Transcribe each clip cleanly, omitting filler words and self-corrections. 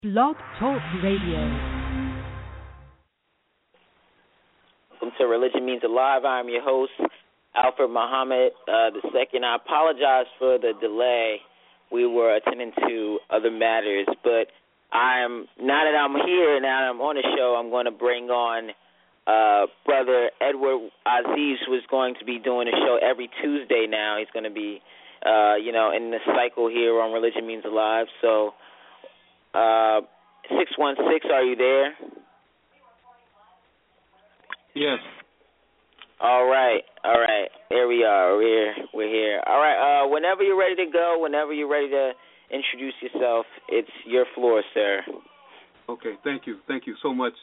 Blog Talk Radio. Welcome to Religion Means Alive. I'm your host, Alfred Muhammad II. I apologize for the delay. We were attending to other matters, but now that I'm here, now that I'm on the show, I'm going to bring on Brother Edward Aziz, who is going to be doing a show every Tuesday now. He's going to be, in the cycle here on Religion Means Alive. So, 616, are you there? Yes. All right. There we are. We're here. All right. Whenever you're ready to go, whenever you're ready to introduce yourself, it's your floor, sir. Okay. Thank you so much,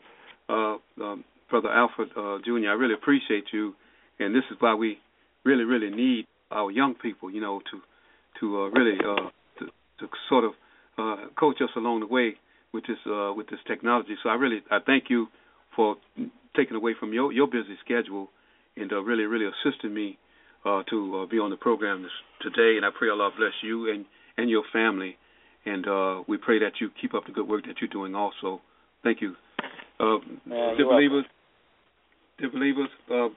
Brother Alfred Jr. I really appreciate you, and this is why we really, really need our young people, to really to sort of coach us along the way with this technology. So I thank you for taking away from your busy schedule and really, really assisting me to be on the program today. And I pray Allah bless you and your family. And we pray that you keep up the good work that you're doing also. Thank you. Dear believers,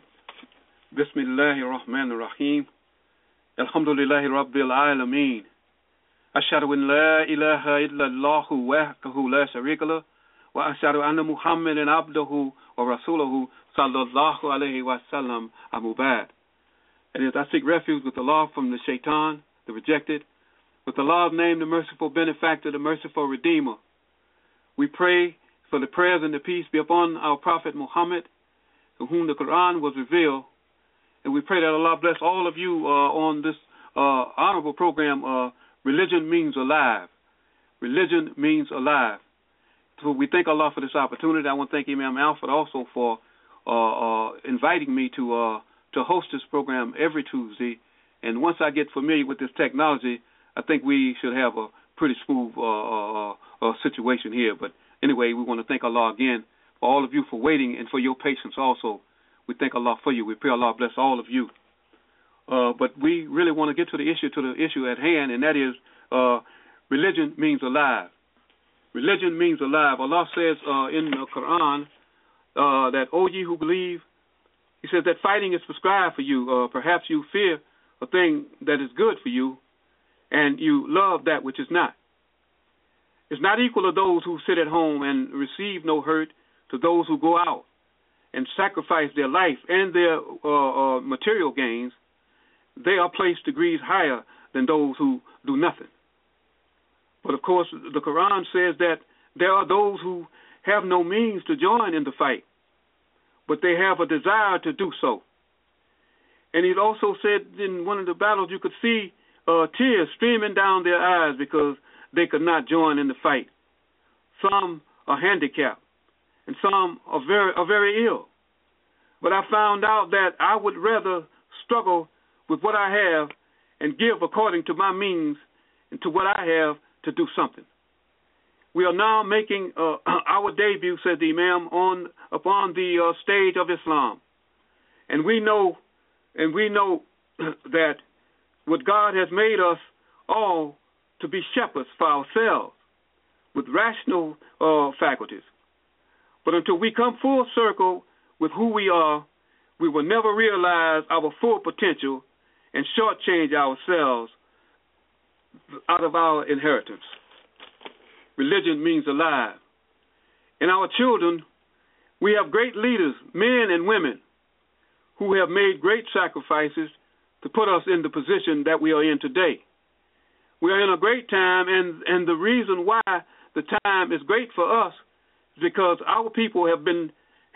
Bismillahir Rahmanir Rahim. Alhamdulillahi Rabbil Alameen. Ashhadu an la ilaha illallahu wahdahu la sharika lahu wa ashhadu anna Muhammadan abduhu wa rasuluhu sallallahu alayhi wa sallam amma ba'd. And as I seek refuge with Allah from the shaitan, the rejected, with Allah's name, the merciful benefactor, the merciful redeemer, we pray for the prayers and the peace be upon our Prophet Muhammad, to whom the Quran was revealed. And we pray that Allah bless all of you on this honorable program, Religion Means Alive. Religion Means Alive. So we thank Allah for this opportunity. I want to thank Imam Alfred also for inviting me to host this program every Tuesday. And once I get familiar with this technology, I think we should have a pretty smooth situation here. But anyway, we want to thank Allah again for all of you for waiting and for your patience also. We thank Allah for you. We pray Allah bless all of you. But we really want to get to the issue at hand, and that is religion means alive. Religion means alive. Allah says in the Quran that, O ye who believe, He says that fighting is prescribed for you. Perhaps you fear a thing that is good for you, and you love that which is not. It's not equal to those who sit at home and receive no hurt to those who go out and sacrifice their life and their material gains. They are placed degrees higher than those who do nothing. But of course, the Quran says that there are those who have no means to join in the fight, but they have a desire to do so. And he also said in one of the battles you could see tears streaming down their eyes because they could not join in the fight. Some are handicapped, and some are very ill. But I found out that I would rather struggle with what I have and give according to my means and to what I have to do something. We are now making our debut, said the Imam, upon the stage of Islam. And we know that what God has made us all to be shepherds for ourselves with rational faculties. But until we come full circle with who we are, we will never realize our full potential and shortchange ourselves out of our inheritance. Religion means alive. In our children, we have great leaders, men and women, who have made great sacrifices to put us in the position that we are in today. We are in a great time, and the reason why the time is great for us is because our people have been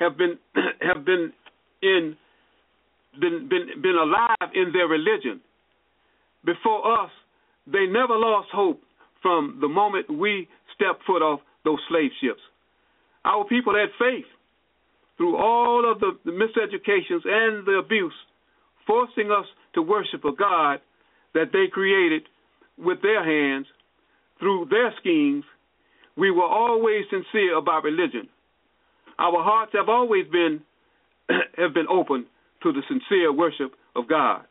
alive in their religion. Before us, they never lost hope from the moment we stepped foot off those slave ships. Our people had faith through all of the miseducations and the abuse, forcing us to worship a God that they created with their hands through their schemes. We were always sincere about religion. Our hearts have always been open to the sincere worship of God.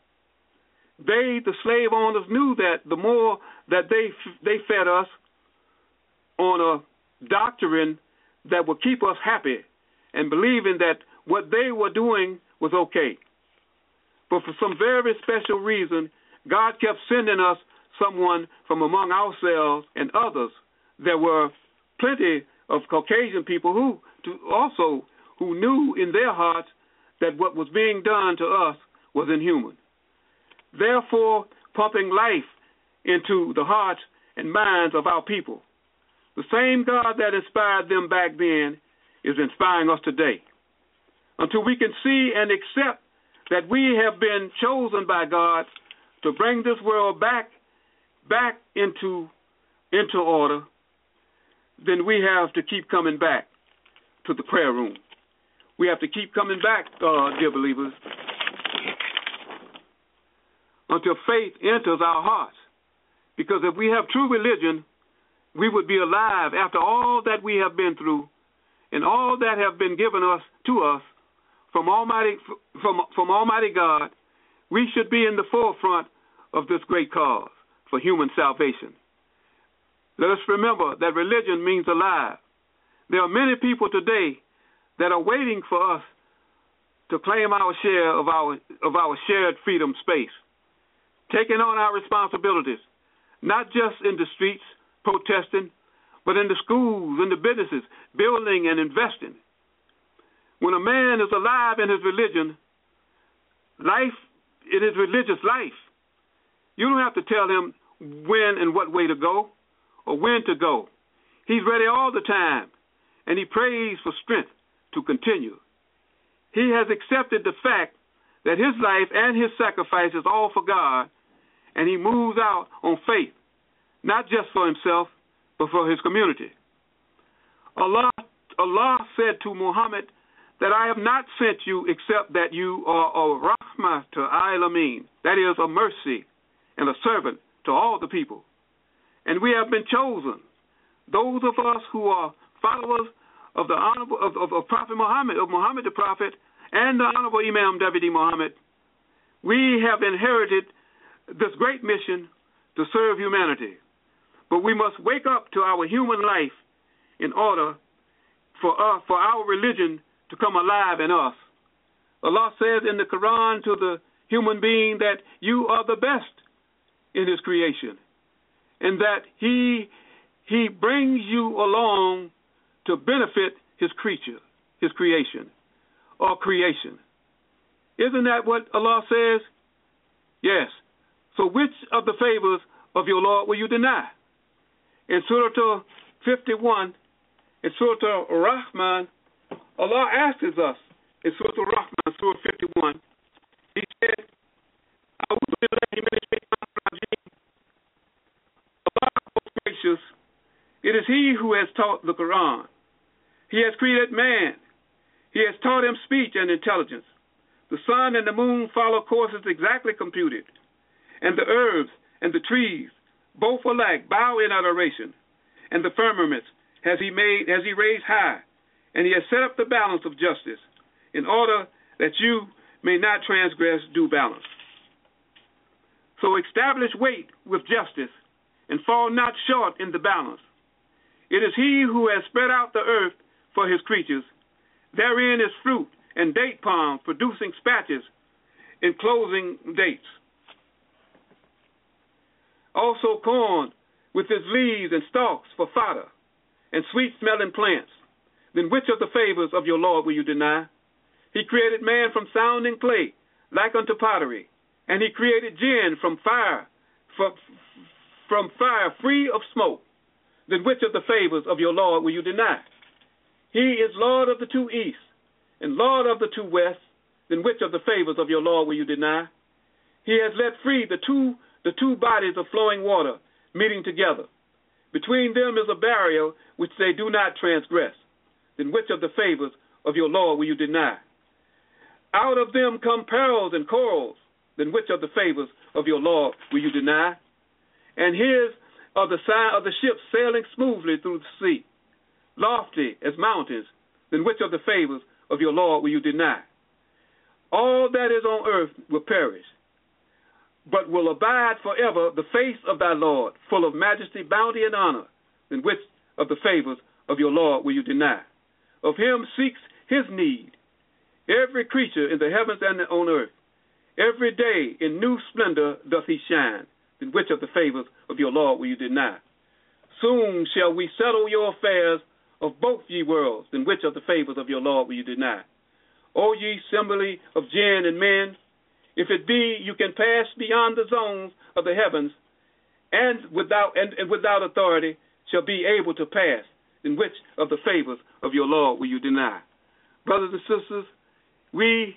They, the slave owners, knew that the more that they fed us on a doctrine that would keep us happy and believing that what they were doing was okay. But for some very special reason, God kept sending us someone from among ourselves and others. There were plenty of Caucasian people who knew in their hearts that what was being done to us was inhuman. Therefore, pumping life into the hearts and minds of our people. The same God that inspired them back then is inspiring us today. Until we can see and accept that we have been chosen by God to bring this world back into order, then we have to keep coming back to the prayer room. We have to keep coming back, dear believers, until faith enters our hearts. Because if we have true religion, we would be alive after all that we have been through and all that have been given to us from Almighty God. We should be in the forefront of this great cause for human salvation. Let us remember that religion means alive. There are many people today that are waiting for us to claim our share of our shared freedom space, taking on our responsibilities, not just in the streets protesting, but in the schools, in the businesses, building and investing. When a man is alive in his religion, in his religious life, you don't have to tell him when and what way to go or when to go. He's ready all the time, and he prays for strength to continue. He has accepted the fact that his life and his sacrifice is all for God, and he moves out on faith, not just for himself, but for his community. Allah said to Muhammad that I have not sent you except that you are a rahmah to alameen, that is, a mercy and a servant to all the people. And we have been chosen, those of us who are followers of the honorable of Prophet Muhammad, of Muhammad the Prophet, and the Honorable Imam David Muhammad. We have inherited this great mission to serve humanity. But we must wake up to our human life in order for our religion to come alive in us. Allah says in the Quran to the human being that you are the best in his creation, and that he brings you along to benefit his creation, or creation. Isn't that what Allah says? Yes. So which of the favors of your Lord will you deny? In Surah 51, in Surah Rahman, Allah asks us, in Surah Rahman, Surah 51, He said, Allah, most gracious, it is He who has taught the Quran. He has created man. He has taught him speech and intelligence. The sun and the moon follow courses exactly computed, and the herbs and the trees, both alike, bow in adoration. And the firmaments has he raised high, and he has set up the balance of justice, in order that you may not transgress due balance. So establish weight with justice, and fall not short in the balance. It is he who has spread out the earth for his creatures. Therein is fruit and date palms producing spatches, enclosing dates. Also corn with its leaves and stalks for fodder, and sweet-smelling plants. Then which of the favors of your Lord will you deny? He created man from sounding clay, like unto pottery, and he created jinn from fire free of smoke. Then which of the favors of your Lord will you deny? He is Lord of the two easts, and Lord of the two wests. Then which of the favors of your Lord will you deny? He has let free the two bodies of flowing water, meeting together. Between them is a barrier which they do not transgress. Then which of the favors of your Lord will you deny? Out of them come pearls and corals. Then which of the favors of your Lord will you deny? And his are the sign of the ships sailing smoothly through the sea, lofty as mountains. Then which of the favors of your Lord will you deny? All that is on earth will perish, but will abide forever the face of thy Lord, full of majesty, bounty, and honor. Then which of the favors of your Lord will you deny? Of him seeks his need every creature in the heavens and on earth. Every day in new splendor doth he shine. Then which of the favors of your Lord will you deny? Soon shall we settle your affairs of both ye worlds. Then which of the favors of your Lord will you deny? O ye assembly of jinn and men, if it be you can pass beyond the zones of the heavens, and without authority shall be able to pass, then which of the favors of your Lord will you deny? Brothers and sisters, we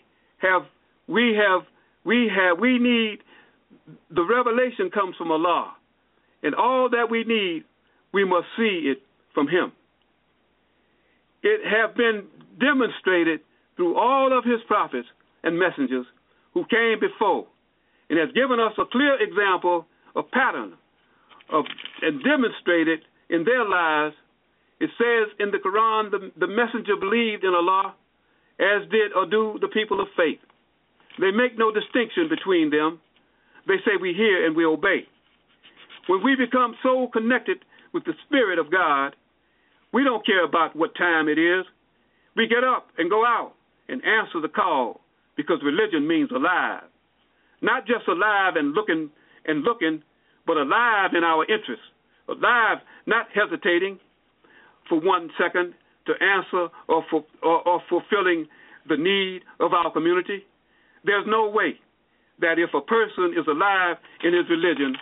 need, the revelation comes from Allah, and all that we need, we must see it from him. It have been demonstrated through all of his prophets and messengers who came before, and has given us a clear example, a pattern and demonstrated in their lives. It says in the Quran, the messenger believed in Allah, as did or do the people of faith. They make no distinction between them. They say we hear and we obey. When we become so connected with the Spirit of God, we don't care about what time it is. We get up and go out and answer the call, because religion means alive. Not just alive and looking, but alive in our interests. Alive, not hesitating for 1 second to answer or fulfilling the need of our community. There's no way that if a person is alive in his religion,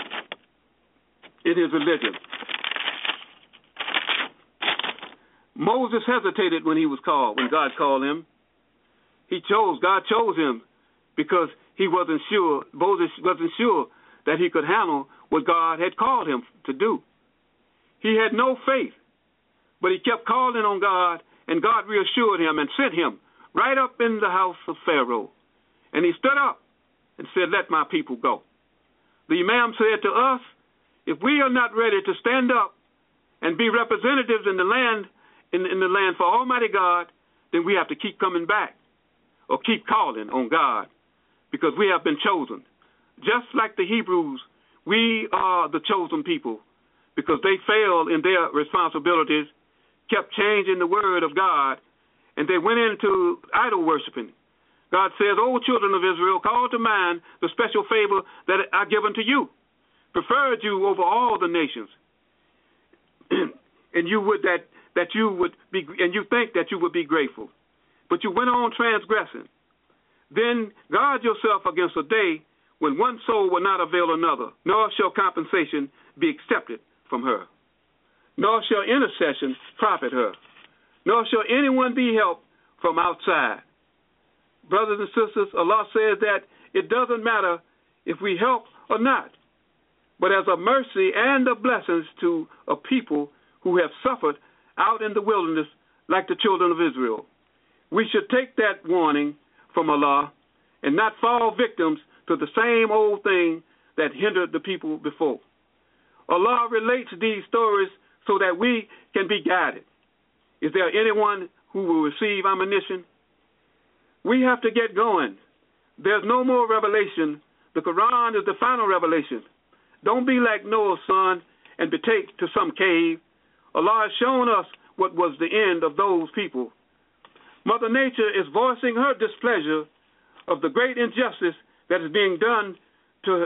Moses hesitated when God called him. God chose him because Moses wasn't sure that he could handle what God had called him to do. He had no faith, but he kept calling on God, and God reassured him and sent him right up in the house of Pharaoh. And he stood up and said, "Let my people go." The Imam said to us, if we are not ready to stand up and be representatives in the land for Almighty God, then we have to keep coming back or keep calling on God, because we have been chosen. Just like the Hebrews, we are the chosen people, because they failed in their responsibilities, kept changing the word of God, and they went into idol worshiping. God says, "O children of Israel, call to mind the special favor that I give unto you, preferred you over all the nations, and you think that you would be grateful, but you went on transgressing. Then guard yourself against a day when one soul will not avail another, nor shall compensation be accepted from her, nor shall intercession profit her, nor shall anyone be helped from outside." Brothers and sisters, Allah says that it doesn't matter if we help or not, but as a mercy and a blessing to a people who have suffered out in the wilderness like the children of Israel. We should take that warning from Allah and not fall victims to the same old thing that hindered the people before. Allah relates these stories so that we can be guided. Is there anyone who will receive admonition? We have to get going. There's no more revelation. The Quran is the final revelation. Don't be like Noah's son and betake to some cave. Allah has shown us what was the end of those people. Mother Nature is voicing her displeasure of the great injustice that is being done to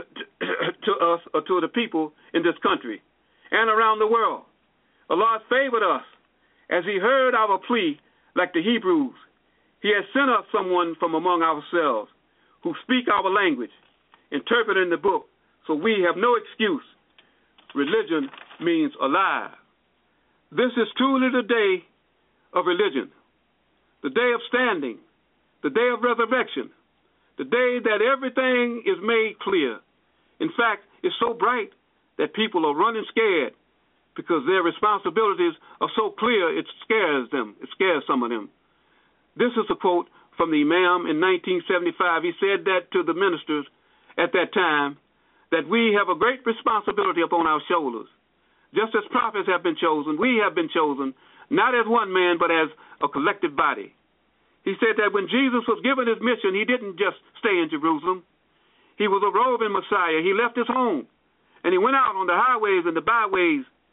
us or to the people in this country and around the world. Allah has favored us as he heard our plea like the Hebrews. He has sent us someone from among ourselves who speak our language, interpreting the book, so we have no excuse. Religion means alive. This is truly the day of religion, the day of standing, the day of resurrection, the day that everything is made clear. In fact, it's so bright that people are running scared because their responsibilities are so clear it scares them. It scares some of them. This is a quote from the Imam in 1975. He said that to the ministers at that time, that we have a great responsibility upon our shoulders. Just as prophets have been chosen, we have been chosen, not as one man, but as a collective body. He said that when Jesus was given his mission, he didn't just stay in Jerusalem. He was a roving Messiah. He left his home, and he went out on the highways and the byways,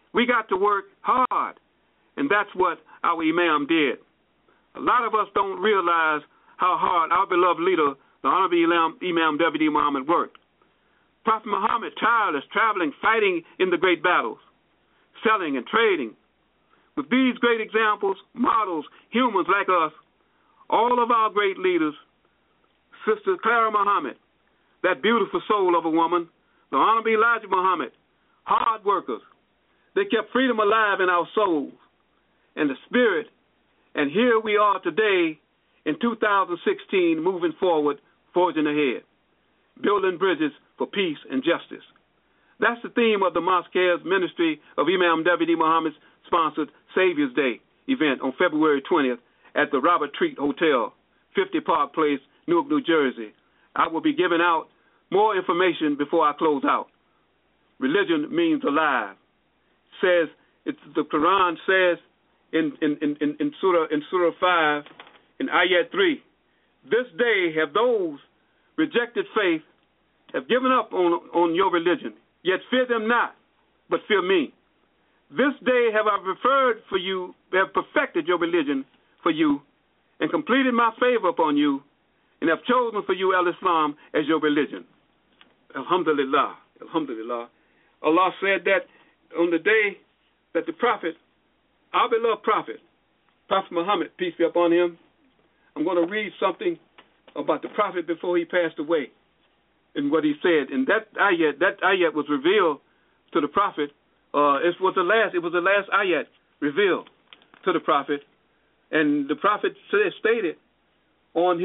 We got to work hard, and that's what our Imam did. A lot of us don't realize how hard our beloved leader, the Honorable Imam W.D. Muhammad, worked. Prophet Muhammad, tireless, traveling, fighting in the great battles, selling and trading. With these great examples, models, humans like us, all of our great leaders, Sister Clara Muhammad, that beautiful soul of a woman, the Honorable Elijah Muhammad, hard workers. They kept freedom alive in our souls and the spirit. And here we are today in 2016, moving forward, forging ahead, building bridges for peace and justice. That's the theme of the Mosque Cares Ministry of Imam W.D. Muhammad's sponsored Savior's Day event on February 20th at the Robert Treat Hotel, 50 Park Place, Newark, New Jersey. I will be giving out more information before I close out. Religion means alive. The Quran says in Surah 5, in Ayat 3, this day have those rejected faith have given up on your religion, yet fear them not, but fear me. This day have I preferred for you, have perfected your religion for you, and completed my favor upon you, and have chosen for you Al-Islam as your religion. Alhamdulillah, alhamdulillah. Allah said that on the day that the prophet, our beloved prophet, Prophet Muhammad, peace be upon him, I'm going to read something about the prophet before he passed away and what he said. And that ayat was revealed to the prophet. It was the last ayat revealed to the prophet, and the prophet stated on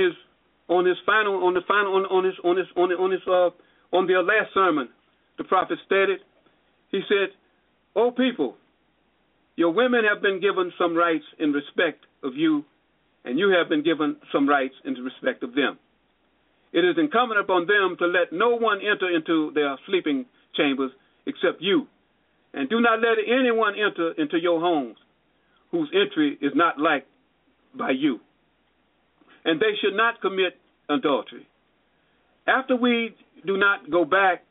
their last sermon, the prophet stated, he said, "O people, your women have been given some rights in respect of you, and you have been given some rights in respect of them. It is incumbent upon them to let no one enter into their sleeping chambers except you, and do not let anyone enter into your homes whose entry is not liked by you. And they should not commit adultery. After me, do not go back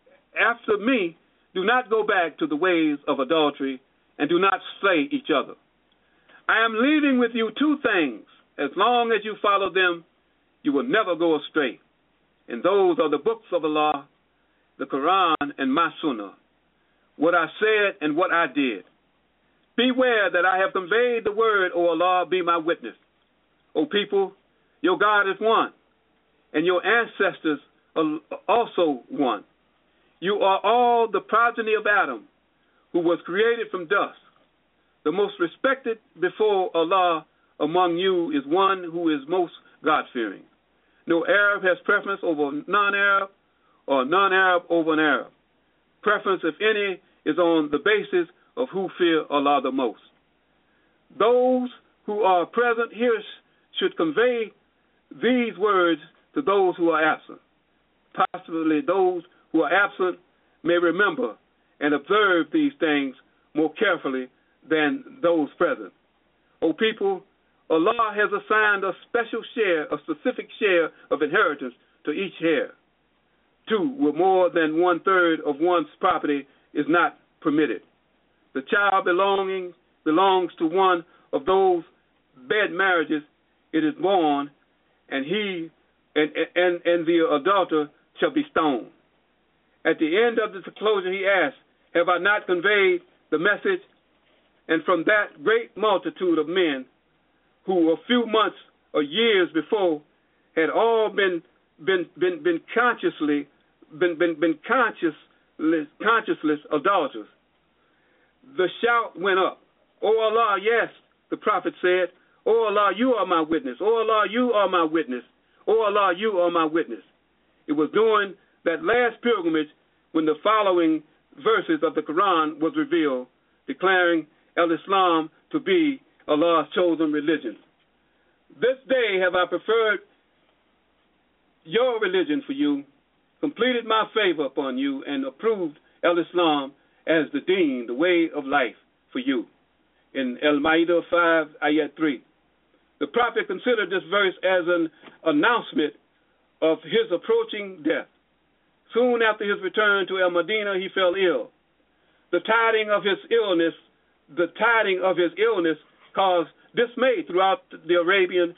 to the ways of adultery, and do not slay each other. I am leaving with you two things. As long as you follow them, you will never go astray. And those are the books of Allah, the Quran, and my Sunnah, what I said and what I did. Beware that I have conveyed the word, O Allah, be my witness. O people, your God is one, and your ancestors are also one. You are all the progeny of Adam, who was created from dust. The most respected before Allah among you is one who is most God-fearing. No Arab has preference over non-Arab, or non-Arab over an Arab. Preference, if any, is on the basis of who fear Allah the most. Those who are present here should convey these words to those who are absent. Possibly those who are absent may remember and observe these things more carefully than those present. O people, Allah has assigned a specific share of inheritance to each heir. Two, with more than 1/3 of one's property is not permitted. The child belongs to one of those bed marriages it is born, and he and the adulterer shall be stoned. At the end of the disclosure he asked, have I not conveyed the message? And from that great multitude of men who a few months or years before had all been conscienceless adulterers, the shout went up, O Allah, yes, the prophet said, O Allah, you are my witness. O Allah, you are my witness. O Allah, you are my witness. It was during that last pilgrimage when the following verses of the Quran was revealed, declaring Al-Islam to be Allah's chosen religion. This day have I preferred your religion for you, completed my favor upon you, and approved Al-Islam as the deen, the way of life for you. In Al-Ma'idah 5, Ayat 3. The prophet considered this verse as an announcement of his approaching death. Soon after his return to Al-Madinah, he fell ill. the tiding of his illness caused dismay throughout Arabia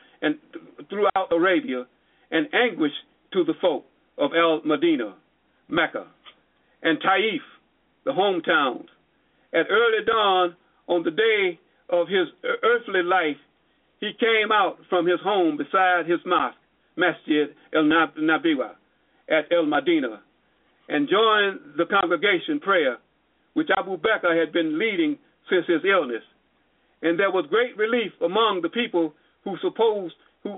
and anguish to the folk of El-Medina, Mecca, and Taif, the hometowns. At early dawn on the day of his earthly life, he came out from his home beside his mosque, Masjid el-Nabiwa, at El-Medina, and joined the congregation prayer, which Abu Bakr had been leading since his illness. And there was great relief among the people who supposed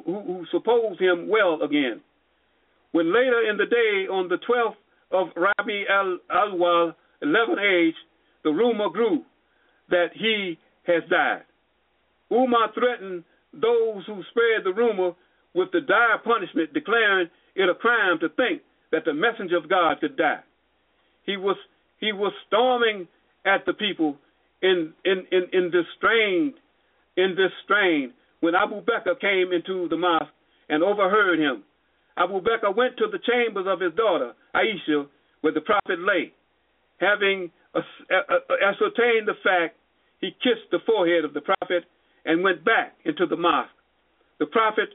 him well again. When later in the day, on the 12th of Rabi al-Awwal, 11th age, the rumor grew that he has died. Umar threatened those who spread the rumor with the dire punishment, declaring it a crime to think that the messenger of God could die. He was storming at the people in this strain when Abu Bakr came into the mosque and overheard him. Abu Bakr went to the chambers of his daughter, Aisha, where the Prophet lay. Having ascertained the fact, he kissed the forehead of the Prophet and went back into the mosque. The Prophet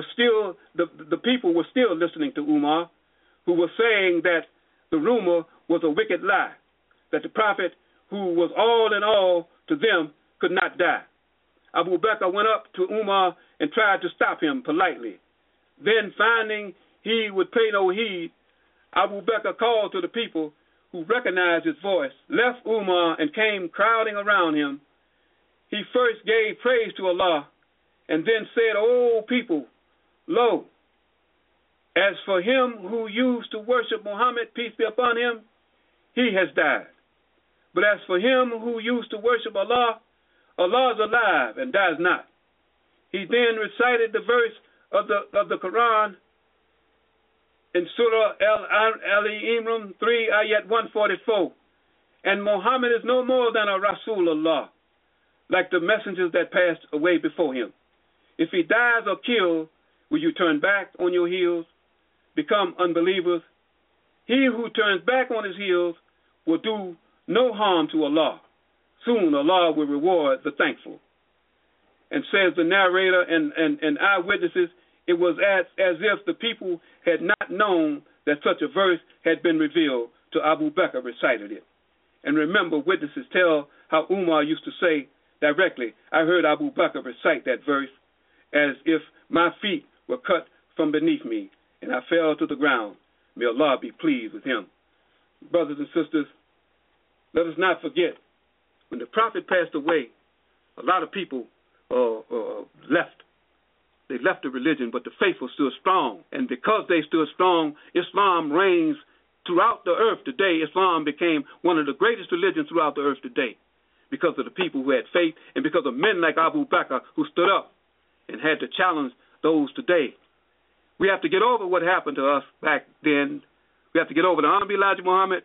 the people were still listening to Umar, who was saying that the rumor was a wicked lie, that the Prophet, who was all in all to them, could not die. Abu Bakr went up to Umar and tried to stop him politely. Then, finding he would pay no heed, Abu Bakr called to the people, who recognized his voice, left Umar and came crowding around him. He first gave praise to Allah and then said, "O people, lo, as for him who used to worship Muhammad, peace be upon him, he has died. But as for him who used to worship Allah, Allah is alive and dies not." He then recited the verse of the Quran in Surah Al-Imran 3, ayat 144. And Muhammad is no more than a Rasulullah, like the messengers that passed away before him. If he dies or killed, will you turn back on your heels, become unbelievers? He who turns back on his heels will do no harm to Allah. Soon Allah will reward the thankful. And says the narrator and eyewitnesses, it was as if the people had not known that such a verse had been revealed to Abu Bakr recited it. And remember, witnesses tell how Umar used to say directly, "I heard Abu Bakr recite that verse as if my feet were cut from beneath me, and I fell to the ground. May Allah be pleased with him." Brothers and sisters, let us not forget, when the Prophet passed away, a lot of people left. They left the religion, but the faithful stood strong. And because they stood strong, Islam reigns throughout the earth today. Islam became one of the greatest religions throughout the earth today because of the people who had faith and because of men like Abu Bakr who stood up and had to challenge those today. We have to get over what happened to us back then. We have to get over the Honorable Elijah Muhammad,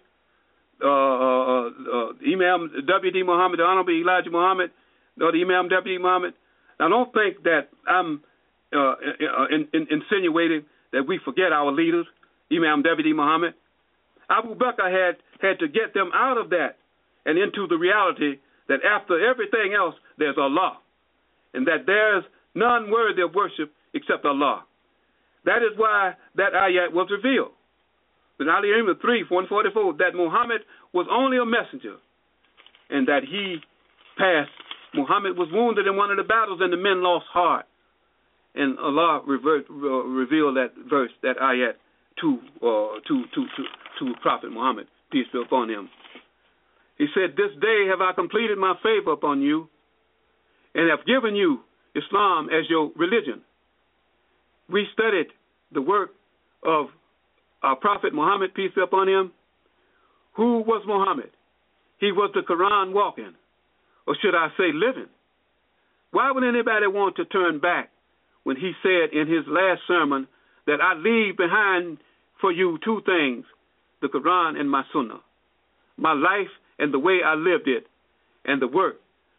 Imam W.D. Muhammad, the Honorable Elijah Muhammad, or the Imam W.D. Muhammad. Now, don't think that I'm insinuating that we forget our leaders, Imam W.D. Muhammad. Abu Bakr had to get them out of that and into the reality that after everything else, there's Allah, and that there's none worthy of worship except Allah. That is why that ayat was revealed. In Al-Imran 3, 144, that Muhammad was only a messenger, and that he passed. Muhammad was wounded in one of the battles, and the men lost heart. And Allah revealed that verse, that ayat, to Prophet Muhammad, peace be upon him. He said, "This day have I completed my favor upon you, and have given you Islam as your religion." We studied the work of our Prophet Muhammad, peace be upon him. Who was Muhammad? He was the Quran walking, or should I say living. Why would anybody want to turn back when he said in his last sermon that I leave behind for you two things, the Quran and my Sunnah, my life and the way I lived it, and the work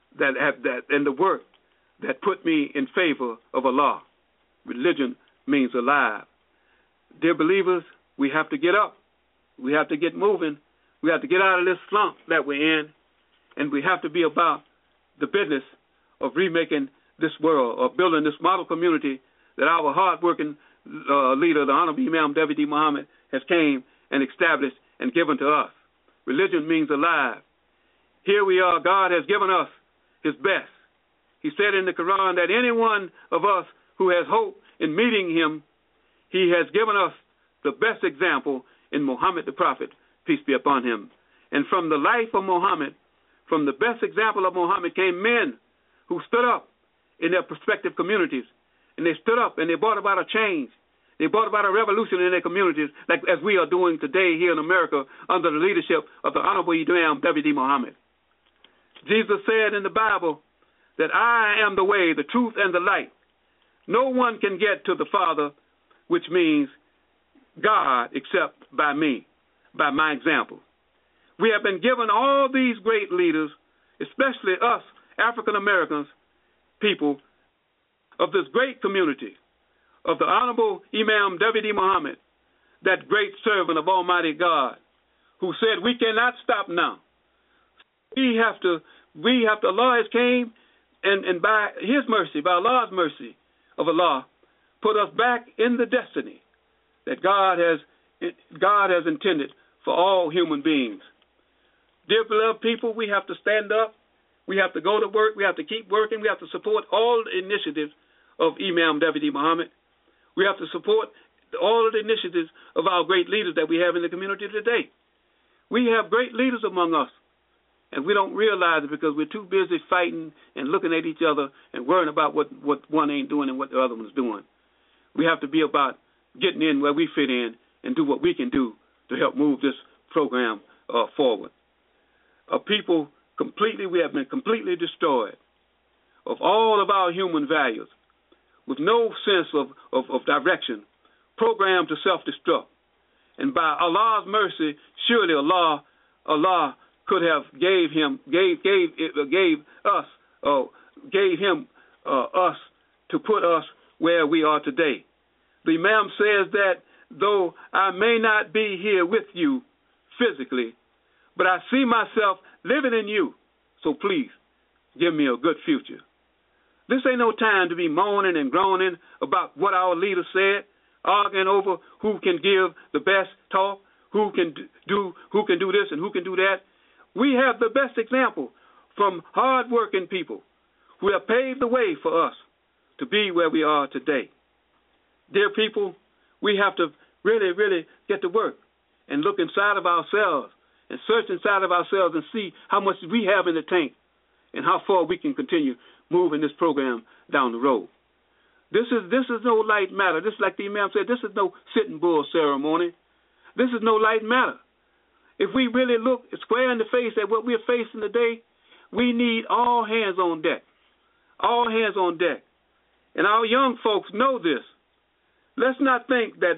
that put me in favor of Allah. Religion means alive. Dear believers, we have to get up. We have to get moving. We have to get out of this slump that we're in, and we have to be about the business of remaking this world, or building this model community that our hard-working leader, the Honorable Imam W.D. Muhammad, has came and established and given to us. Religion means alive. Here we are. God has given us his best. He said in the Quran that any one of us who has hope in meeting him, he has given us the best example in Muhammad the Prophet, peace be upon him. And from the life of Muhammad, from the best example of Muhammad came men who stood up in their prospective communities, and they stood up and they brought about a change. They brought about a revolution in their communities, like as we are doing today here in America under the leadership of the Honorable Imam W.D. Muhammad. Jesus said in the Bible that I am the way, the truth, and the light. No one can get to the Father, which means God, except by me, by my example. We have been given all these great leaders, especially us African Americans, people of this great community, of the Honorable Imam W.D. Muhammad, that great servant of Almighty God, who said we cannot stop now. We have to, Allah has came and by his mercy, by Allah's mercy of Allah, put us back in the destiny that God has intended for all human beings. Dear beloved people, we have to stand up. We have to go to work. We have to keep working. We have to support all the initiatives of Imam W.D. Muhammad. We have to support all of the initiatives of our great leaders that we have in the community today. We have great leaders among us, and we don't realize it because we're too busy fighting and looking at each other and worrying about what one ain't doing and what the other one's doing. We have to be about getting in where we fit in and do what we can do to help move this program forward. People we have been completely destroyed of all of our human values, with no sense of direction, programmed to self-destruct. And by Allah's mercy, surely Allah could have gave him us to put us where we are today. The Imam says that though I may not be here with you physically, but I see myself living in you, so please give me a good future. This ain't no time to be moaning and groaning about what our leader said, arguing over who can give the best talk, who can do this and who can do that. We have the best example from hard-working people who have paved the way for us to be where we are today. Dear people, we have to really, really get to work and look inside of ourselves and search inside of ourselves and see how much we have in the tank and how far we can continue moving this program down the road. This is no light matter. This, like the Imam said, this is no sitting bull ceremony. This is no light matter. If we really look square in the face at what we're facing today, we need all hands on deck. All hands on deck. And our young folks know this. Let's not think that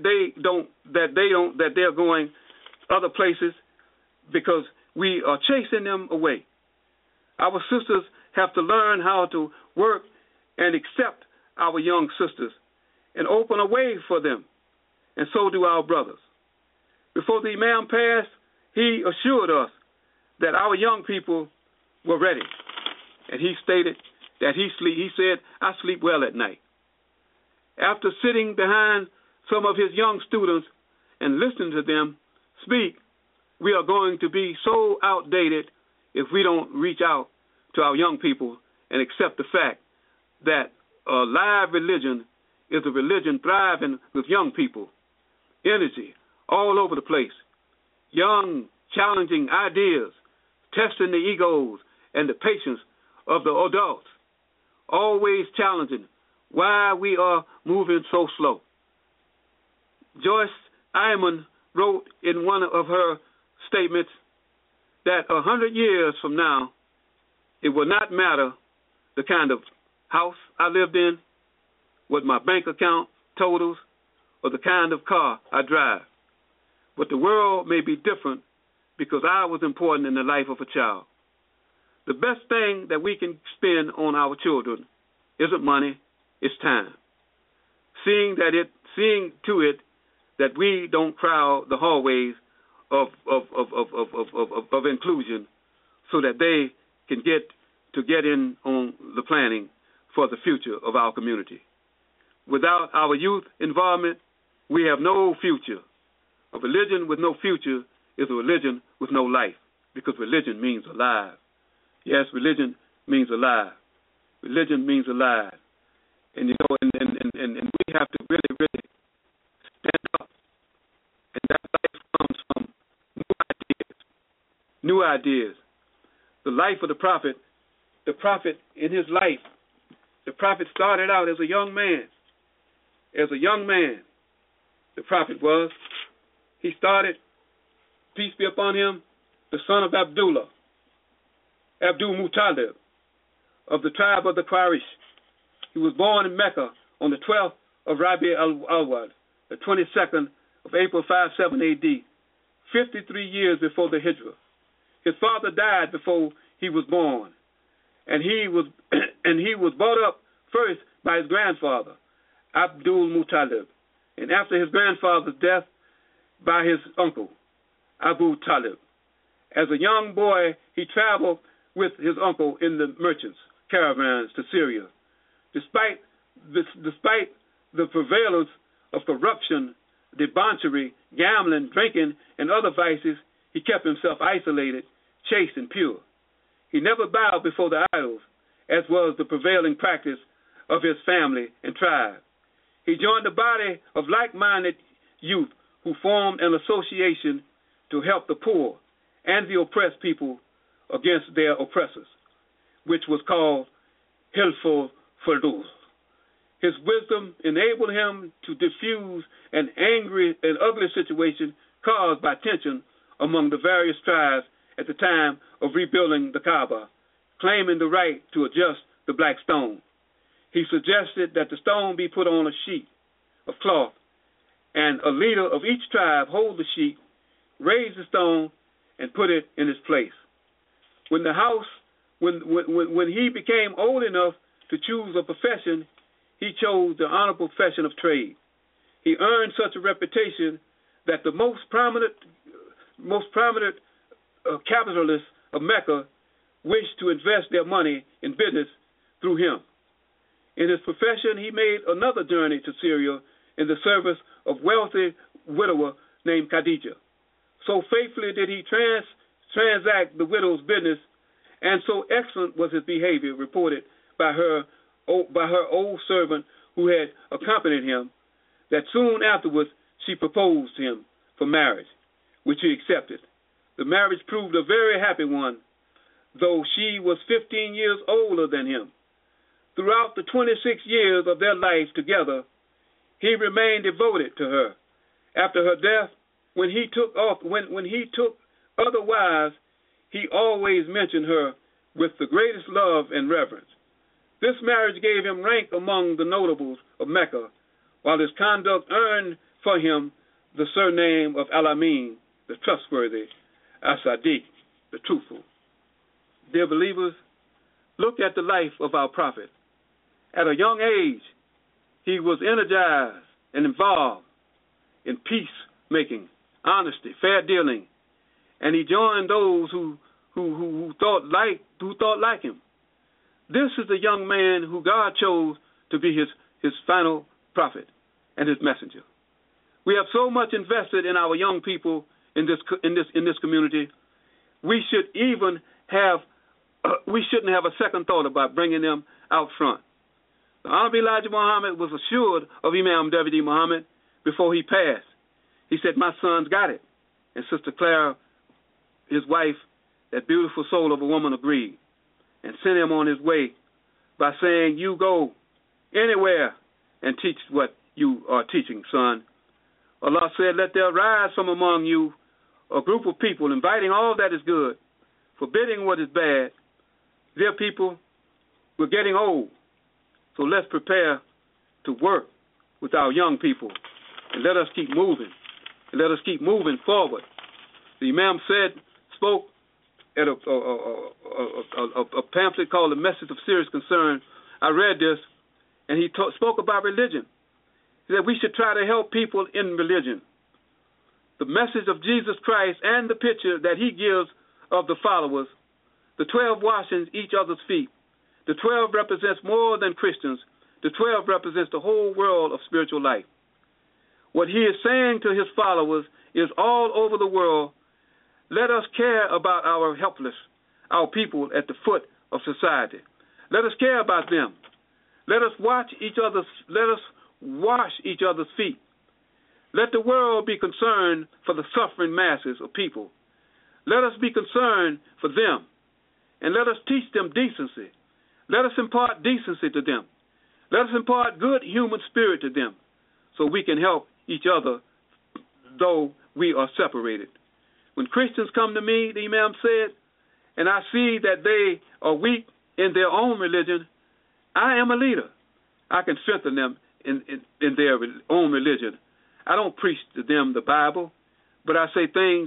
they're going other places because we are chasing them away. Our sisters have to learn how to work and accept our young sisters and open a way for them, and so do our brothers. Before the Imam passed, he assured us that our young people were ready, and he stated that he said, I sleep well at night. After sitting behind some of his young students and listening to them speak, we are going to be so outdated if we don't reach out to our young people and accept the fact that a live religion is a religion thriving with young people, energy all over the place, young, challenging ideas, testing the egos and the patience of the adults, always challenging why we are moving so slow. Joyce Ayman wrote in one of her statements that 100 years from now, it will not matter the kind of house I lived in, what my bank account totals, or the kind of car I drive. But the world may be different because I was important in the life of a child. The best thing that we can spend on our children isn't money, it's time. Seeing to it that we don't crowd the hallways of inclusion so that they can get in on the planning for the future of our community. Without our youth involvement, we have no future. A religion with no future is a religion with no life, because religion means alive. Yes, religion means alive. Religion means alive. And you know, and we have to really, really stand up. And that life comes from new ideas. The life of the prophet in his life, the prophet started out as a young man. As a young man, the prophet was. He started, peace be upon him, the son of Abdul Muttalib, of the tribe of the Quraysh. He was born in Mecca on the 12th of Rabi al-Awwal, the 22nd of April 57 AD, 53 years before the Hijrah. His father died before he was born, and he was brought up first by his grandfather, Abdul Muttalib, and after his grandfather's death, by his uncle, Abu Talib. As a young boy, he traveled with his uncle in the merchants' caravans to Syria. Despite the prevalence of corruption, debauchery, gambling, drinking, and other vices, he kept himself isolated, chaste, and pure. He never bowed before the idols, as was the prevailing practice of his family and tribe. He joined the body of like-minded youth who formed an association to help the poor and the oppressed people against their oppressors, which was called Hilful Furdus. His wisdom enabled him to diffuse an angry and ugly situation caused by tension among the various tribes at the time of rebuilding the Kaaba, claiming the right to adjust the black stone. He suggested that the stone be put on a sheet of cloth, and a leader of each tribe hold the sheet, raise the stone, and put it in its place. When he became old enough to choose a profession, he chose the honorable profession of trade. He earned such a reputation that the most prominent capitalists of Mecca wished to invest their money in business through him. In his profession, he made another journey to Syria in the service of wealthy widower named Khadijah. So faithfully did he transact the widow's business, and so excellent was his behavior reported by her old servant who had accompanied him, that soon afterwards she proposed to him for marriage, which he accepted. The marriage proved a very happy one, though she was 15 years older than him. Throughout the 26 years of their life together, he remained devoted to her. After her death, when he took other wives, he always mentioned her with the greatest love and reverence. This marriage gave him rank among the notables of Mecca, while his conduct earned for him the surname of Al-Amin, the trustworthy, As-Sadiq, the truthful. Dear believers, look at the life of our prophet. At a young age, he was energized and involved in peacemaking, honesty, fair dealing, and he joined those who thought like him. This is the young man who God chose to be his final prophet and his messenger. We have so much invested in our young people in this community. We shouldn't have a second thought about bringing them out front. The Honorable Elijah Muhammad was assured of Imam David Muhammad before he passed. He said, "My son's got it." And Sister Clara, his wife, that beautiful soul of a woman, agreed and sent him on his way by saying, "You go anywhere and teach what you are teaching, son." Allah said, "Let there rise from among you a group of people inviting all that is good, forbidding what is bad." Dear people, we're getting old, so let's prepare to work with our young people, and let us keep moving, and let us keep moving forward. The Imam spoke at a pamphlet called The Message of Serious Concern. I read this, and he spoke about religion. He said we should try to help people in religion. the message of Jesus Christ and the picture that he gives of the followers, the 12 washing each other's feet. The 12 represents more than Christians. The 12 represents the whole world of spiritual life. What he is saying to his followers is all over the world, let us care about our helpless, our people at the foot of society. Let us care about them. Let us wash each other's feet. Let the world be concerned for the suffering masses of people. Let us be concerned for them, and let us teach them decency. Let us impart decency to them. Let us impart good human spirit to them so we can help each other though we are separated. When Christians come to me, the Imam said, and I see that they are weak in their own religion, I am a leader. I can strengthen them in their own religion. I don't preach to them the Bible, but I say things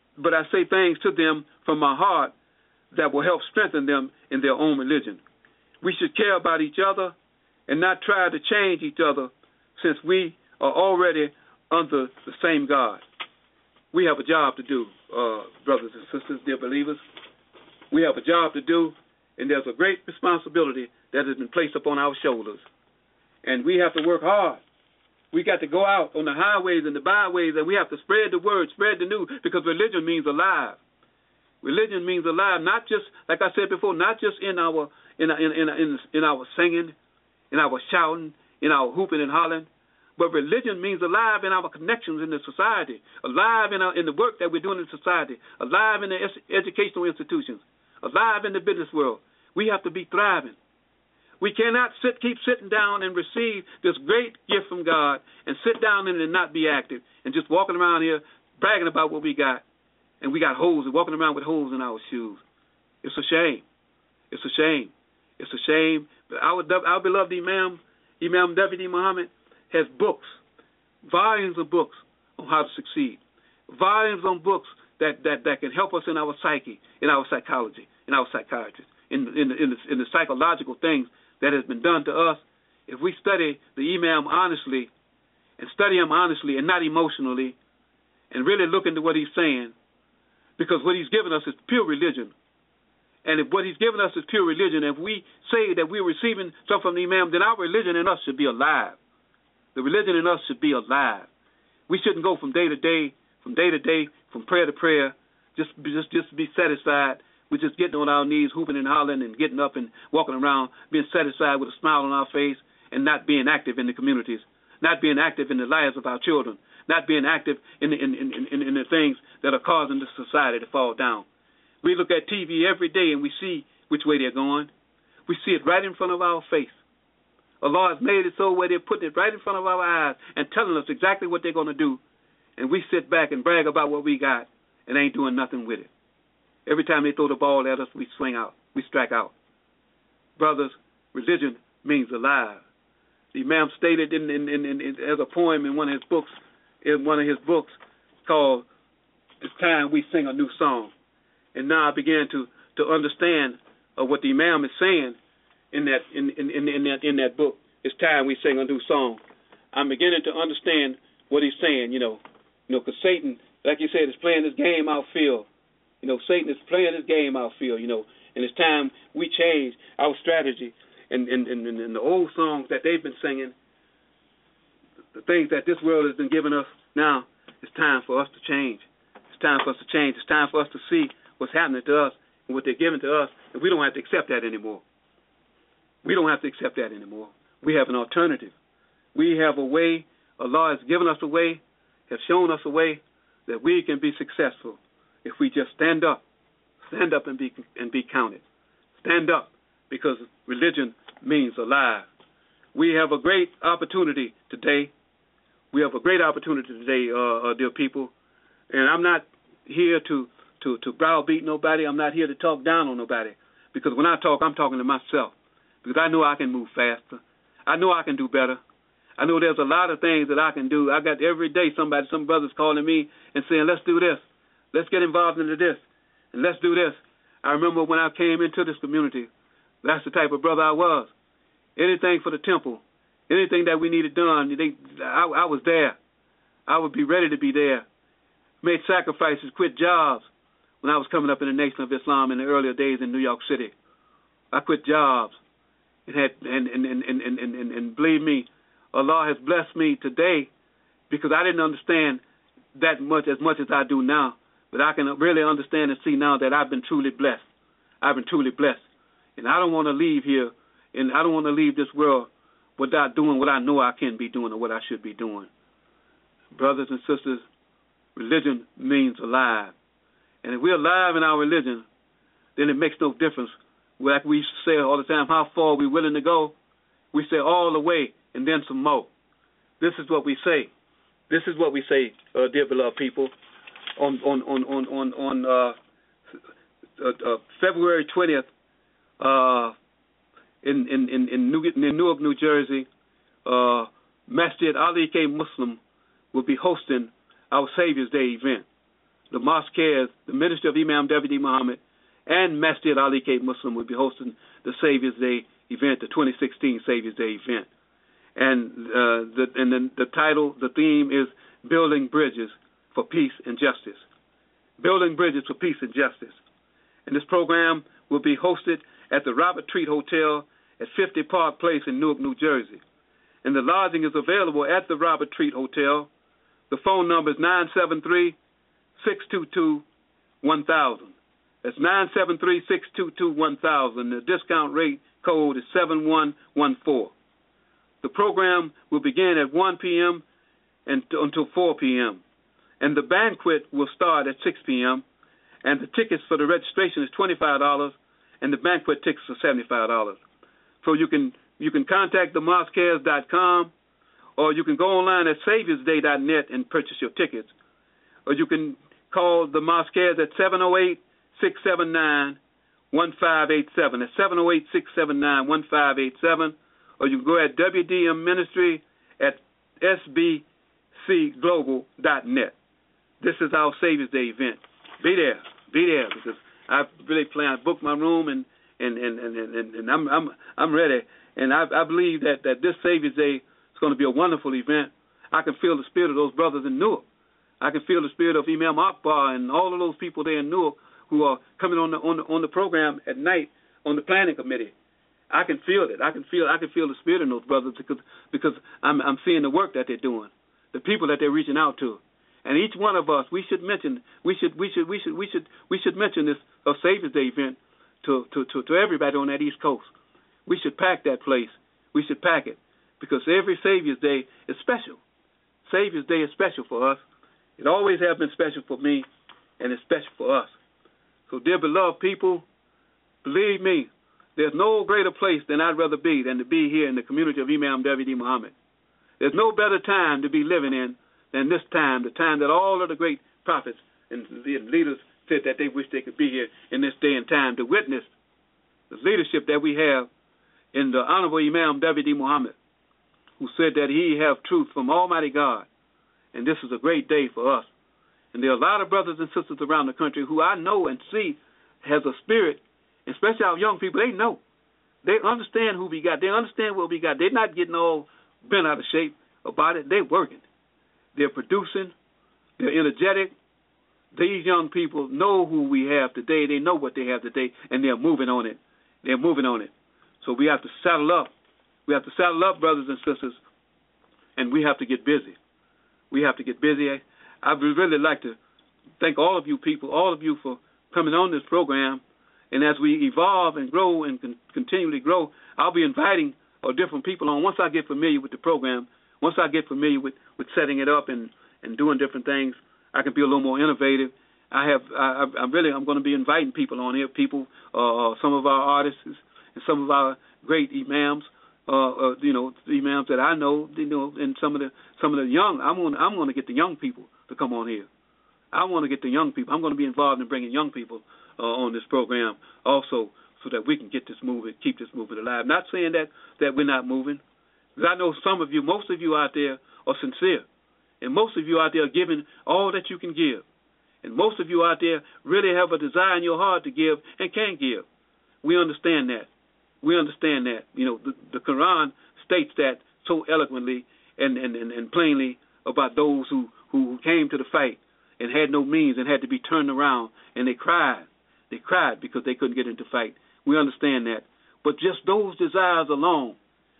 to them from my heart that will help strengthen them in their own religion. We should care about each other and not try to change each other, since we are already under the same God. We have a job to do, brothers and sisters, dear believers. We have a job to do, and there's a great responsibility that has been placed upon our shoulders. And we have to work hard. We got to go out on the highways and the byways, and we have to spread the word, spread the news, because religion means alive. Religion means alive, not just, like I said before, not just in our singing, in our shouting, in our hooping and hollering, but religion means alive in our connections in the society, alive in the work that we're doing in society, alive in the educational institutions, alive in the business world. We have to be thriving. We cannot keep sitting down and receive this great gift from God and sit down in it and not be active and just walking around here bragging about what we got. And we got holes and walking around with holes in our shoes. It's a shame. It's a shame. It's a shame. But our beloved Imam David Muhammad, has books, volumes of books on how to succeed, volumes on books that can help us in our psyche, in our psychology, in our psychiatry, in the psychological things that has been done to us. If we study the Imam honestly and study him honestly and not emotionally and really look into what he's saying, because what he's given us is pure religion. And if what he's given us is pure religion, if we say that we're receiving something from the Imam, then our religion in us should be alive. The religion in us should be alive. We shouldn't go from day to day, from prayer to prayer, just be satisfied with just getting on our knees, hooping and hollering and getting up and walking around, being satisfied with a smile on our face and not being active in the communities, not being active in the lives of our children, not being active in the things that are causing the society to fall down. We look at TV every day and we see which way they're going. We see it right in front of our face. Allah has made it so where they're putting it right in front of our eyes and telling us exactly what they're going to do. And we sit back and brag about what we got and ain't doing nothing with it. Every time they throw the ball at us, we swing out. We strike out. Brothers, religion means alive. The Imam stated as a poem in one of his books, called "It's Time We Sing a New Song." And now I began to understand what the Imam is saying in that book. It's time we sing a new song. I'm beginning to understand what he's saying, because Satan, like you said, is playing this game outfield. Satan is playing this game outfield, and it's time we change our strategy. And the old songs that they've been singing, the things that this world has been giving us, now it's time for us to change. It's time for us to change. It's time for us to see what's happening to us and what they're giving to us, and we don't have to accept that anymore. We don't have to accept that anymore. We have an alternative. We have a way. Allah has given us a way, has shown us a way that we can be successful if we just stand up and be counted. Stand up, because religion means alive. We have a great opportunity today. We have a great opportunity today, dear people. And I'm not here to browbeat nobody. I'm not here to talk down on nobody, because when I talk, I'm talking to myself. Because I know I can move faster. I know I can do better. I know there's a lot of things that I can do. I got every day some brothers calling me and saying, let's do this. Let's get involved into this. And let's do this. I remember when I came into this community, that's the type of brother I was. Anything for the temple, anything that we needed done, I was there. I would be ready to be there. made sacrifices, quit jobs when I was coming up in the Nation of Islam in the earlier days in New York City. I quit jobs and believe me, Allah has blessed me today because I didn't understand that much as I do now. But I can really understand and see now that I've been truly blessed. I've been truly blessed. And I don't want to leave here, and I don't want to leave this world without doing what I know I can be doing or what I should be doing. Brothers and sisters, religion means alive. And if we're alive in our religion, then it makes no difference. Like we used to say all the time, how far are we willing to go? We say all the way and then some more. This is what we say. This is what we say, dear beloved people, on February 20th in Newark, New Jersey, Masjid Ali K. Muslim will be hosting our Savior's Day event. The Mosque Cares, the Ministry of Imam Deputy Muhammad, and Masjid Ali K. Muslim will be hosting the Savior's Day event, the 2016 Savior's Day event. And the title, the theme is Building Bridges for Peace and Justice. Building Bridges for Peace and Justice. And this program will be hosted at the Robert Treat Hotel at 50 Park Place in Newark, New Jersey. And the lodging is available at the Robert Treat Hotel. The phone number is 973-622-1000. That's 973-622-1000. The discount rate code is 7114. The program will begin at 1 p.m. until 4 p.m. And the banquet will start at 6 p.m. And the tickets for the registration is $25, and the banquet tickets are $75. So you can contact themosquecares.com, or you can go online at saviorsday.net and purchase your tickets. Or you can call the Mosque Cares at 708-679-1587. That's 708-679-1587. Or you can go at WDM Ministry at sbcglobal.net. This is our Savior's Day event. Be there, because I really plan to book my room and I'm ready. And I believe that this Savior's Day is going to be a wonderful event. I can feel the spirit of those brothers in Newark. I can feel the spirit of Imam Akbar and all of those people there in Newark who are coming on the program at night on the planning committee. I can feel it. I can feel the spirit in those brothers because I'm seeing the work that they're doing, the people that they're reaching out to, and each one of us we should mention mention this Savior's Day event to everybody on that East Coast. We should pack that place. We should pack it because every Savior's Day is special. Savior's Day is special for us. It always has been special for me, and it's special for us. So, dear beloved people, believe me, there's no greater place than I'd rather be than to be here in the community of Imam W.D. Muhammad. There's no better time to be living in than this time, the time that all of the great prophets and leaders said that they wish they could be here in this day and time to witness the leadership that we have in the Honorable Imam W.D. Muhammad, who said that he have truth from Almighty God. And this is a great day for us. And there are a lot of brothers and sisters around the country who I know and see has a spirit, especially our young people. They know. They understand who we got. They understand what we got. They're not getting all bent out of shape about it. They're working. They're producing. They're energetic. These young people know who we have today. They know what they have today, and they're moving on it. They're moving on it. So we have to saddle up. We have to saddle up, brothers and sisters, and we have to get busy. We have to get busy. I would really like to thank all of you people, all of you for coming on this program. And as we evolve and grow and continually grow, I'll be inviting different people on. Once I get familiar with the program, once I get familiar with setting it up and doing different things, I can be a little more innovative. I'm going to be inviting people on here, some of our artists and some of our great imams, the imams that I know, and some of the young. I'm going to get the young people to come on here. I want to get the young people. I'm going to be involved in bringing young people on this program also, so that we can get this movement, keep this movement alive. Not saying that we're not moving, because I know some of you, most of you out there are sincere, and most of you out there are giving all that you can give, and most of you out there really have a desire in your heart to give and can give. We understand that. We understand that. The Quran states that so eloquently and plainly about those who came to the fight and had no means and had to be turned around, and they cried. They cried because they couldn't get into fight. We understand that. But just those desires alone,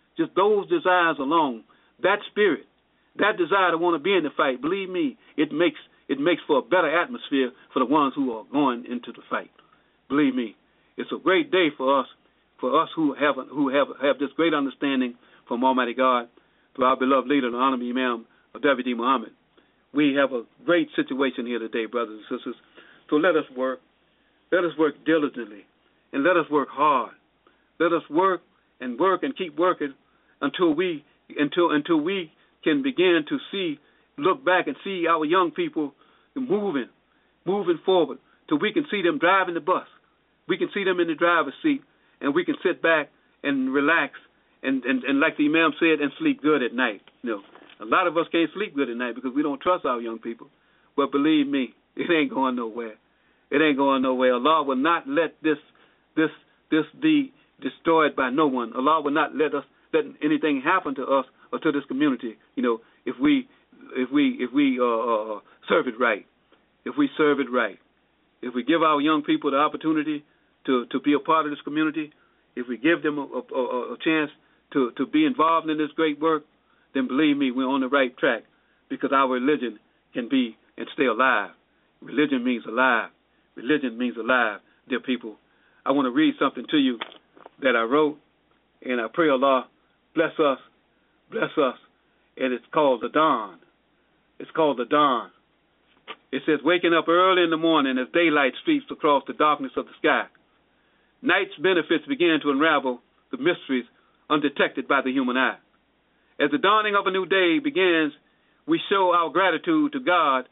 that spirit, that desire to want to be in the fight, believe me, it makes for a better atmosphere for the ones who are going into the fight. Believe me, it's a great day for us who have this great understanding from Almighty God, through our beloved leader, the Honorable Imam W.D. Muhammad. We have a great situation here today, brothers and sisters. So let us work. Let us work diligently, and let us work hard. Let us work and keep working until we can begin to look back and see our young people moving forward, till we can see them driving the bus. We can see them in the driver's seat, and we can sit back and relax and like the Imam said, and sleep good at night. A lot of us can't sleep good at night because we don't trust our young people. But believe me, it ain't going nowhere. It ain't going nowhere. Allah will not let this be destroyed by no one. Allah will not let anything happen to us or to this community. If we serve it right. If we serve it right. If we give our young people the opportunity to be a part of this community, if we give them a chance to be involved in this great work, then believe me, we're on the right track, because our religion can be and stay alive. Religion means alive. Religion means alive, dear people. I want to read something to you that I wrote, and I pray Allah bless us, and it's called The Dawn. It's called The Dawn. It says, waking up early in the morning as daylight streaks across the darkness of the sky. Night's benefits begin to unravel the mysteries undetected by the human eye. As the dawning of a new day begins, we show our gratitude to God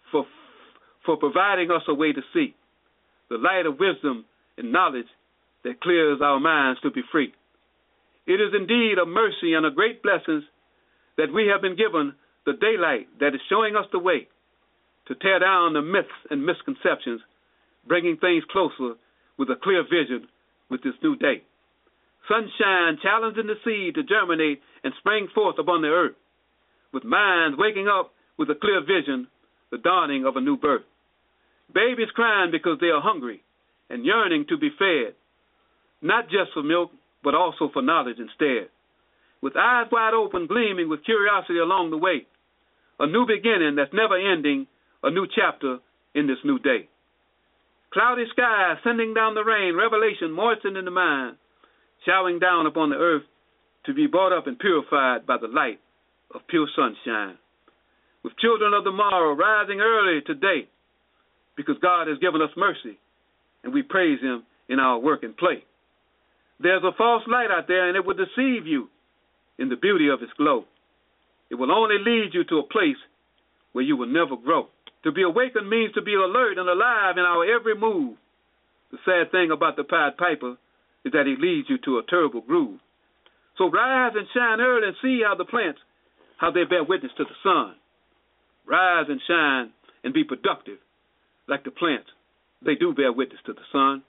for providing us a way to see the light of wisdom and knowledge that clears our minds to be free. It is indeed a mercy and a great blessing that we have been given the daylight that is showing us the way to tear down the myths and misconceptions, bringing things closer with a clear vision with this new day. Sunshine challenging the seed to germinate and spring forth upon the earth, with minds waking up with a clear vision, the dawning of a new birth. Babies crying because they are hungry and yearning to be fed, not just for milk, but also for knowledge instead. With eyes wide open, gleaming with curiosity along the way, a new beginning that's never ending, a new chapter in this new day. Cloudy skies sending down the rain, revelation moistening the mind, showering down upon the earth to be brought up and purified by the light of pure sunshine. With children of the morrow rising early today, because God has given us mercy, and we praise Him in our work and play. There's a false light out there, and it will deceive you in the beauty of its glow. It will only lead you to a place where you will never grow. To be awakened means to be alert and alive in our every move. The sad thing about the Pied Piper is that he leads you to a terrible groove. So rise and shine early and see how the plants, how they bear witness to the sun. Rise and shine and be productive like the plants. They do bear witness to the sun.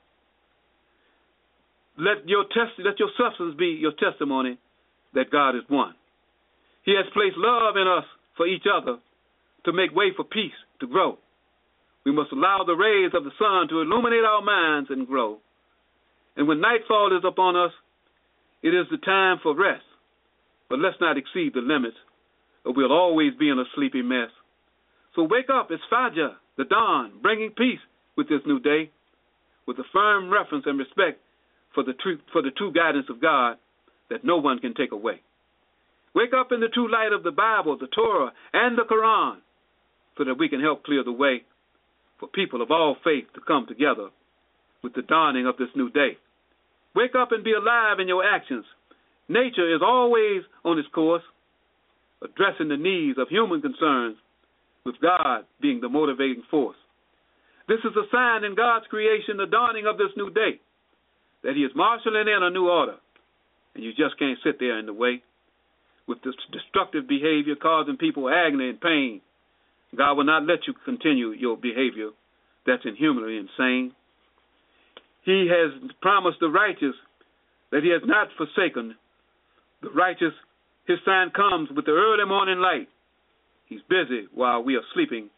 Let your substance be your testimony that God is one. He has placed love in us for each other to make way for peace to grow. We must allow the rays of the sun to illuminate our minds and grow. And when nightfall is upon us, it is the time for rest. But let's not exceed the limits, or we'll always be in a sleepy mess. So wake up, it's Fajr, the dawn, bringing peace with this new day, with a firm reference and respect for the true guidance of God that no one can take away. Wake up in the true light of the Bible, the Torah, and the Quran, so that we can help clear the way for people of all faith to come together with the dawning of this new day. Wake up and be alive in your actions. Nature is always on its course, addressing the needs of human concerns, with God being the motivating force. This is a sign in God's creation, the dawning of this new day, that He is marshaling in a new order, and you just can't sit there in the way with this destructive behavior causing people agony and pain. God will not let you continue your behavior that's inhumanly insane. He has promised the righteous that He has not forsaken the righteous. His sign comes with the early morning light. He's busy while we are sleeping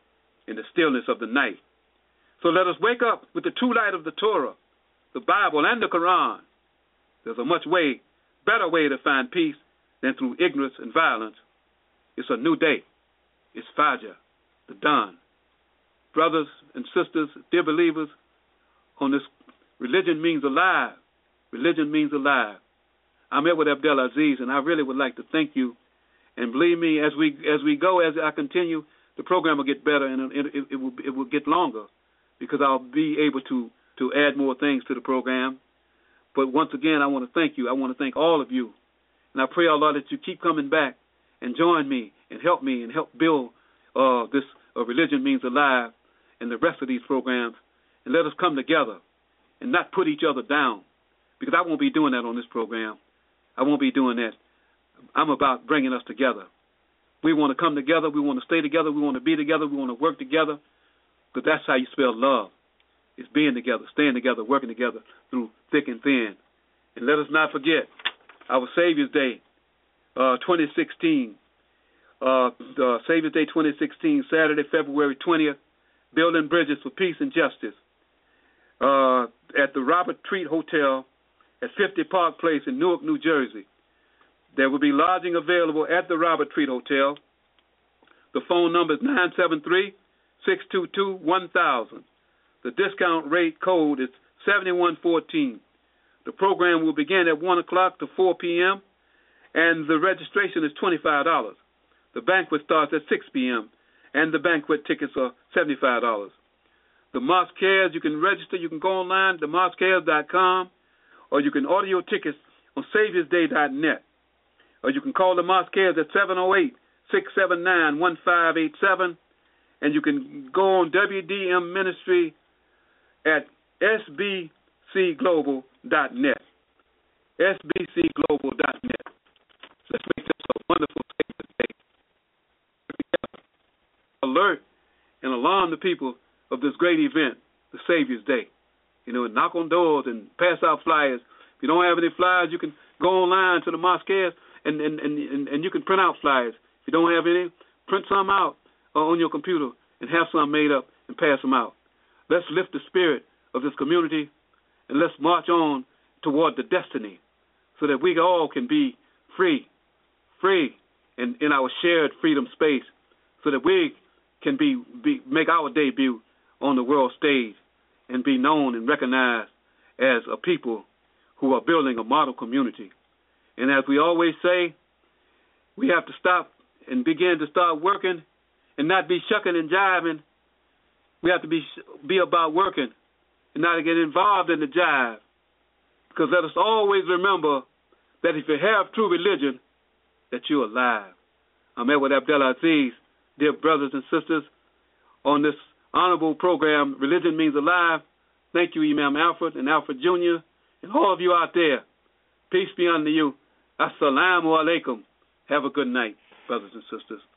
in the stillness of the night. So let us wake up with the true light of the Torah, the Bible, and the Quran. There's a much better way to find peace than through ignorance and violence. It's a new day. It's Fajr, the dawn. Brothers and sisters, dear believers, on this Religion Means Alive. Religion Means Alive. I'm Edward Abdelaziz, and I really would like to thank you. And believe me, as we go, as I continue, the program will get better and it will get longer, because I'll be able to add more things to the program. But once again, I want to thank you. I want to thank all of you. And I pray, Allah, that you keep coming back and join me and help build this Religion Means Alive and the rest of these programs. And let us come together and not put each other down, because I won't be doing that on this program. I won't be doing that. I'm about bringing us together. We want to come together. We want to stay together. We want to be together. We want to work together, because that's how you spell love. It's being together, staying together, working together through thick and thin. And let us not forget our Savior's Day 2016, the Savior's Day 2016, Saturday, February 20th, building bridges for peace and justice at the Robert Treat Hotel at 50 Park Place in Newark, New Jersey. There will be lodging available at the Robert Treat Hotel. The phone number is 973-622-1000. The discount rate code is 7114. The program will begin at 1 o'clock to 4 p.m., and the registration is $25. The banquet starts at 6 p.m., and the banquet tickets are $75. The Mosque Cares, you can register. You can go online to mosquecares.com, or you can order your tickets on saviorsday.net. Or you can call the Mosque Cares at 708-679-1587, and you can go on WDM Ministry at sbcglobal.net. sbcglobal.net. Let's make this a wonderful Savior's Day. Alert and alarm the people of this great event, the Savior's Day. You know, knock on doors and pass out flyers. If you don't have any flyers, you can go online to the Mosque Cares and you can print out flyers. If you don't have any, print some out on your computer and have some made up and pass them out. Let's lift the spirit of this community, and let's march on toward the destiny so that we all can be free in our shared freedom space, so that we can make our debut on the world stage and be known and recognized as a people who are building a model community. And as we always say, we have to stop and begin to start working and not be shucking and jiving. We have to be about working and not get involved in the jive. Because let us always remember that if you have true religion, that you're alive. I'm Edward Abdelaziz, dear brothers and sisters, on this honorable program, Religion Means Alive. Thank you, Imam Alfred and Alfred Jr., and all of you out there. Peace be unto you. Assalamu alaikum. Have a good night, brothers and sisters.